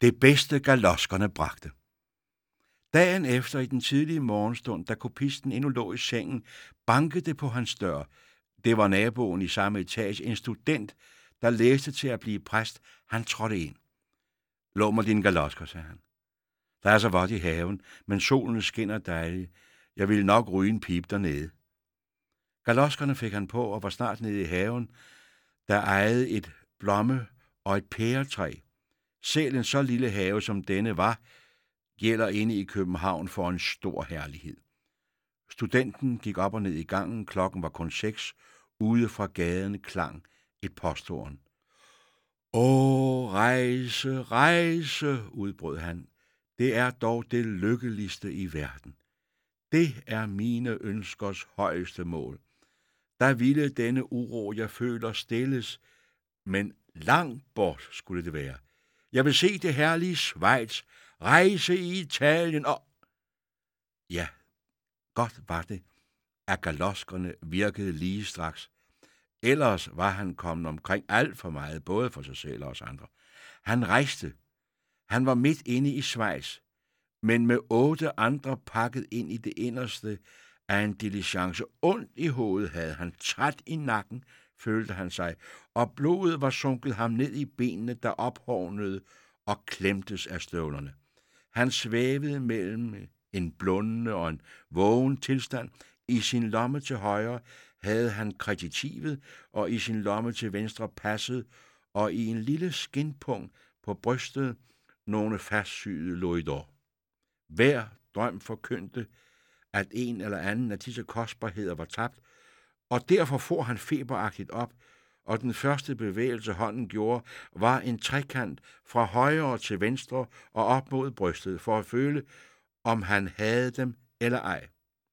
Det bedste galoskerne bragte. Dagen efter i den tidlige morgenstund, da kopisten endnu lå i sengen, bankede det på hans dør. Det var naboen i samme etage, en student, der læste til at blive præst. Han trådte ind. Lån mig dine galosker, sagde han. Der er så vådt i haven, men solen skinner dejligt. Jeg ville nok ryge en pip dernede. Galoskerne fik han på og var snart nede i haven, der ejede et blomme- og et pæretræ. Selv en så lille have som denne var, gælder inde i København for en stor herlighed. Studenten gik op og ned i gangen, klokken var kun 6, ude fra gaden klang et posthorn. Åh, rejse, rejse, udbrød han. Det er dog det lykkeligste i verden. Det er mine ønskers højeste mål. Der ville denne uro, jeg føler, stilles, men langt bort skulle det være. Jeg vil se det herlige Schweiz, rejse i Italien og... Ja, godt var det, at galoskerne virkede lige straks. Ellers var han kommet omkring alt for meget, både for sig selv og os andre. Han rejste. Han var midt inde i Schweiz, men med 8 andre pakket ind i det inderste af en diligence. Ondt i hovedet havde han, træt i nakken, følte han sig, og blodet var sunket ham ned i benene, der ophovnede og klemtes af støvlerne. Han svævede mellem en blundende og en vågen tilstand. I sin lomme til højre havde han kreditivet, og i sin lomme til venstre passet, og i en lille skinpunkt på brystet nogle fastsyede louisd'or. Hver drøm forkyndte, at en eller anden af disse kostbarheder var tabt, og derfor for han feberagtigt op, og den første bevægelse hånden gjorde, var en trekant fra højre til venstre og op mod brystet, for at føle, om han havde dem eller ej.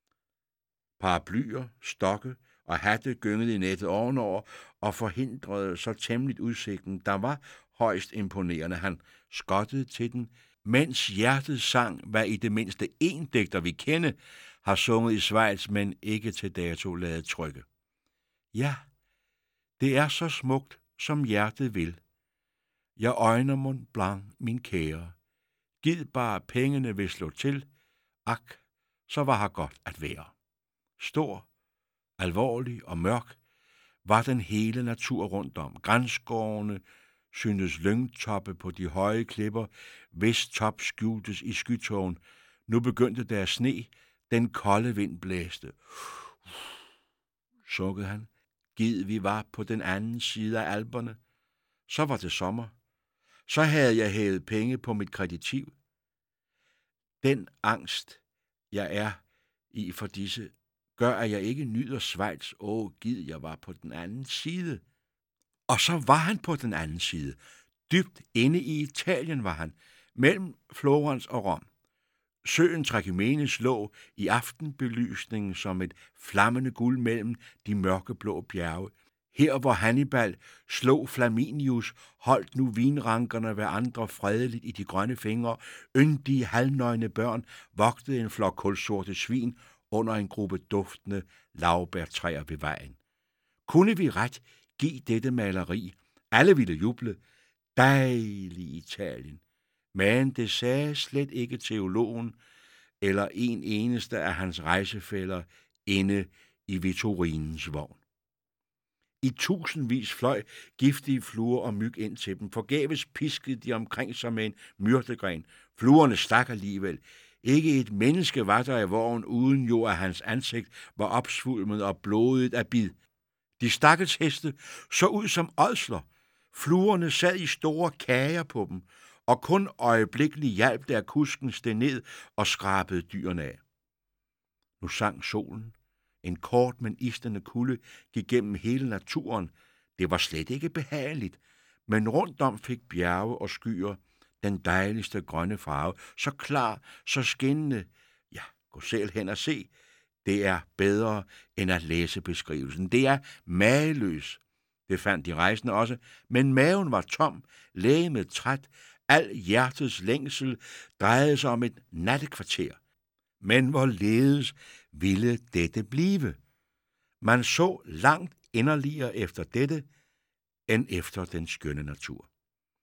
Paraplyer, stokke og hatte gyngede i nettet ovenover og forhindrede så temmelig udsigten, der var højst imponerende. Han skottede til den, mens hjertet sang, hvad i det mindste en digter vi kende har sunget i Schweiz, men ikke til dato ladet trykke. Ja, det er så smukt, som hjertet vil. Jeg øjner Mont Blanc, min kære. Gid bare pengene vil slå til. Ak, så var her godt at være. Stor, alvorlig og mørk var den hele natur rundt om. Grænsgårdene syntes lyngtoppe på de høje klipper, hvis top skjultes i skytågen. Nu begyndte der at sne, den kolde vind blæste. Sukkede han. Gid vi var på den anden side af Alperne. Så var det sommer. Så havde jeg hævet penge på mit kreditiv. Den angst, jeg er i for disse, gør, at jeg ikke nyder Schweiz. Gid jeg var på den anden side. Og så var han på den anden side. Dybt inde i Italien var han, mellem Florens og Rom. Søen Trakimenes lå i aftenbelysningen som et flammende guld mellem de mørkeblå bjerge. Her, hvor Hannibal slog Flaminius, holdt nu vinrankerne hver andre fredeligt i de grønne fingre. Yndige, halvnøgne børn vogtede en flok kulsorte svin under en gruppe duftende laurbærtræer ved vejen. Kunne vi ret give dette maleri? Alle ville juble. Dejlig Italien. Men det sagde slet ikke teologen eller en eneste af hans rejsefæller inde i Vittorinens vogn. I tusindvis fløj giftige fluer og myg ind til dem. Forgæves piskede de omkring sig med en myrtegren. Fluerne stak alligevel. Ikke et menneske var der i vognen, uden jo at hans ansigt var opsvulmet og blodet af bid. De stakkels heste så ud som ådsler. Fluerne sad i store kager på dem, og kun øjeblikkeligt hjalp der kusken steg ned og skrabede dyrene af. Nu sang solen. En kort, men isnende kulde gik gennem hele naturen. Det var slet ikke behageligt, men rundt om fik bjerge og skyer den dejligste grønne farve, så klar, så skinnende. Ja, gå selv hen og se. Det er bedre end at læse beskrivelsen. Det er mageløs. Det fandt de rejsende også, men maven var tom, legemet træt, al hjertets længsel drejede sig om et nattekvarter. Men hvorledes ville dette blive? Man så langt inderligere efter dette, end efter den skønne natur.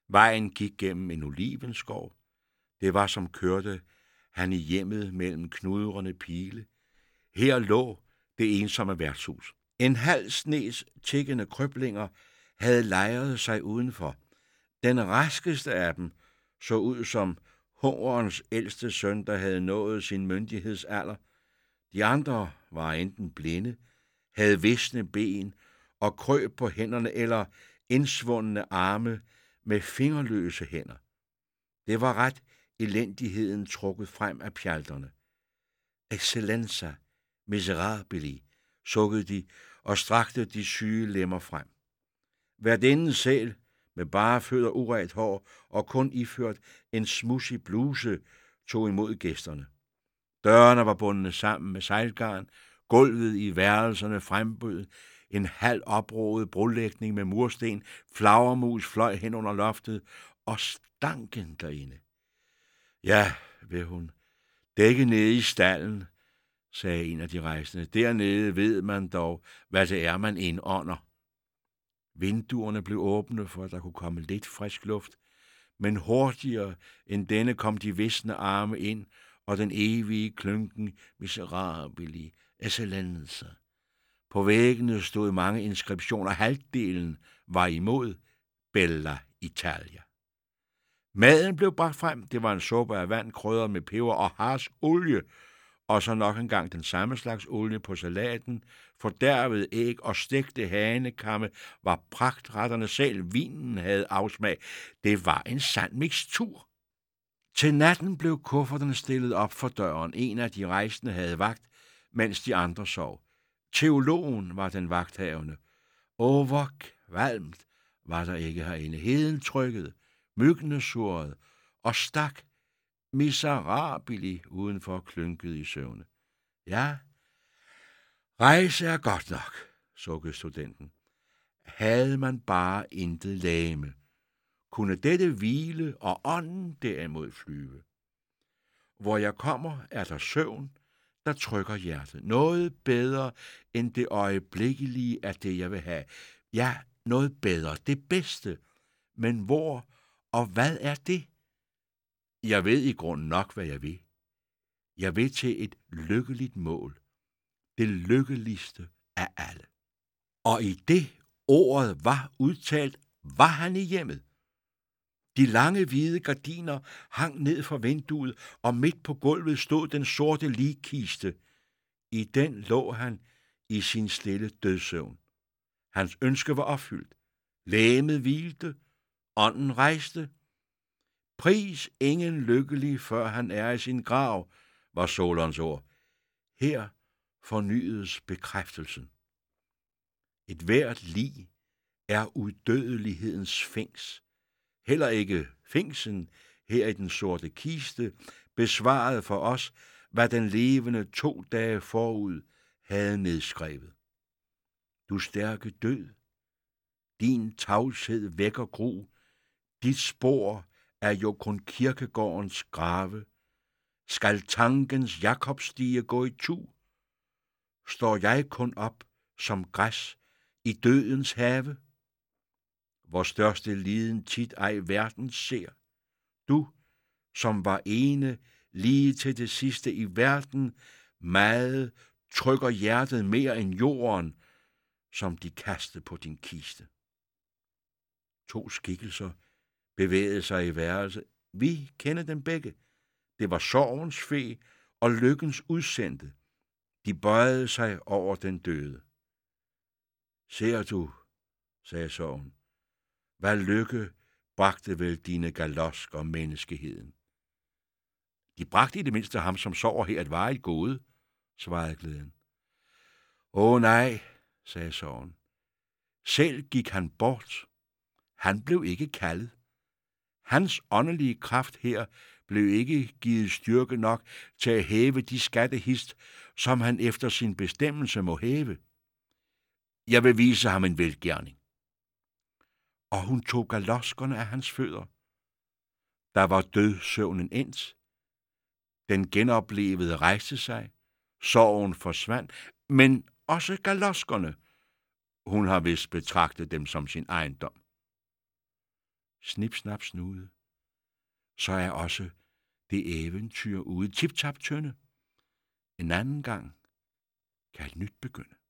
Vejen gik gennem en olivenskov. Det var som kørte han i hjemmet mellem knudrende pile. Her lå det ensomme værtshus. En halv snes tikkende krøblinger havde lejret sig udenfor. Den raskeste af dem så ud som hungerens ældste søn, der havde nået sin myndighedsalder. De andre var enten blinde, havde visne ben og krøb på hænderne eller indsvundne arme med fingerløse hænder. Det var ret elendigheden trukket frem af pjalterne. Excellenza miserabili, sukkede de og strakte de syge lemmer frem. Værtinden selv, med bare fødder, uret hår og kun iført en smudsig bluse, tog imod gæsterne. Dørene var bundet sammen med sejlgarn, gulvet i værelserne frembød en halv oprodet brolægning med mursten, flagermus fløj hen under loftet, og stanken derinde. Ja, ved hun, dække nede i stallen, sagde en af de rejsende. Dernede ved man dog, hvad det er, man indånder. Vinduerne blev åbne, for at der kunne komme lidt frisk luft, men hurtigere end denne kom de visne arme ind, og den evige klynken miserabili excellenza. På væggene stod mange inskriptioner. Halvdelen var imod Bella Italia. Maden blev bragt frem. Det var en suppe af vand, krydret med peber og harsk olie, og så nok engang den samme slags olie på salaten. Fordærvede æg og stegte hanekamme var pragtretterne. Selv vinen havde afsmag. Det var en sand mikstur. Til natten blev kufferterne stillet op for døren. En af de rejsende havde vagt, mens de andre sov. Teologen var den vagthavende. Hvor kvalmt var der ikke herinde. Heden trykkede, myggene surrede og stak miserabili udenfor klynket i søvne. Ja, rejse er godt nok, sukkede studenten. Havde man bare intet læme, kunne dette hvile og ånden derimod flyve. Hvor jeg kommer, er der søvn, der trykker hjertet. Noget bedre end det øjeblikkelige er det, jeg vil have. Ja, noget bedre, det bedste. Men hvor og hvad er det? Jeg ved i grunden nok, hvad jeg vil. Jeg vil til et lykkeligt mål. Det lykkeligste af alle. Og i det ordet var udtalt, var han i hjemmet. De lange hvide gardiner hang ned fra vinduet, og midt på gulvet stod den sorte ligkiste. I den lå han i sin stille dødssøvn. Hans ønske var opfyldt. Legemet hvilte, ånden rejste. Pris ingen lykkelig, før han er i sin grav, var Solons ord. Her fornyedes bekræftelsen. Et hvert lig er udødelighedens fængs. Heller ikke fængsen her i den sorte kiste besvarede for os, hvad den levende 2 dage forud havde nedskrevet. Du stærke død, din tavshed vækker gru, dit spor er jo kun kirkegårdens grave. Skal tankens Jakobstige gå itu, står jeg kun op som græs i dødens have. Vor største liden tit ej verden ser. Du, som var ene lige til det sidste i verden, meget trykker hjertet mere end jorden, som de kaste på din kiste. 2 skikkelser bevægede sig i værelset. Vi kender dem begge. Det var sorgens fe og lykkens udsendte. De bøjede sig over den døde. Ser du, sagde sorgen, hvad lykke bragte vel dine galosker menneskeheden? De bragte i det mindste ham, som sover her, et varigt gode, svarede glæden. Nej, sagde sorgen. Selv gik han bort. Han blev ikke kaldet. Hans åndelige kraft her blev ikke givet styrke nok til at hæve de skattehist, som han efter sin bestemmelse må hæve. Jeg vil vise ham en velgerning. Og hun tog galoskerne af hans fødder. Der var dødsøvnen endt. Den genoplevede rejste sig. Sorgen forsvandt, men også galoskerne. Hun har vist betragtet dem som sin ejendom. Snip, snap, snude. Så er også det eventyr ude. Tip, tap, tønde. En anden gang kan et nyt begynde.